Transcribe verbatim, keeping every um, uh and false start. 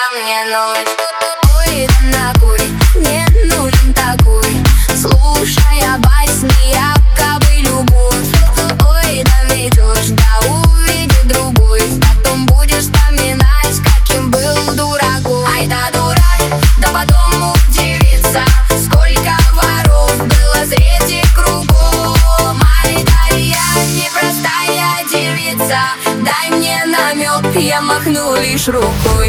мне ночь. Ой, да накуй, не нужен такой, слушая басни, якобы любовь. Ой, да найдешь, да увидит другой, потом будешь вспоминать, каким был дуракой. Ай да дурак, да потом удивится, сколько воров было среди кругом. Ай да я непростая девица, дай мне намек, я махну лишь рукой.